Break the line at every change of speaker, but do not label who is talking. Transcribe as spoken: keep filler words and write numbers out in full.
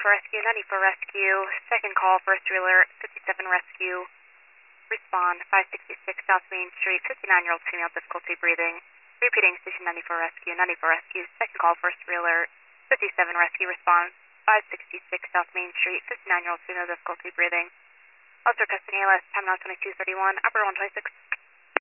for rescue, ninety for rescue, second call, first alert, fifty-seven rescue, respond, five sixty-six South Main Street, fifty-nine-year-old female, difficulty breathing. Repeating, station ninety for rescue, ninety for rescue, second call, first alert, fifty-seven rescue, response, five sixty-six South Main Street, fifty-nine-year-old female, difficulty breathing. Officer custody, last time now twenty-two thirty-one, upper one twenty-six.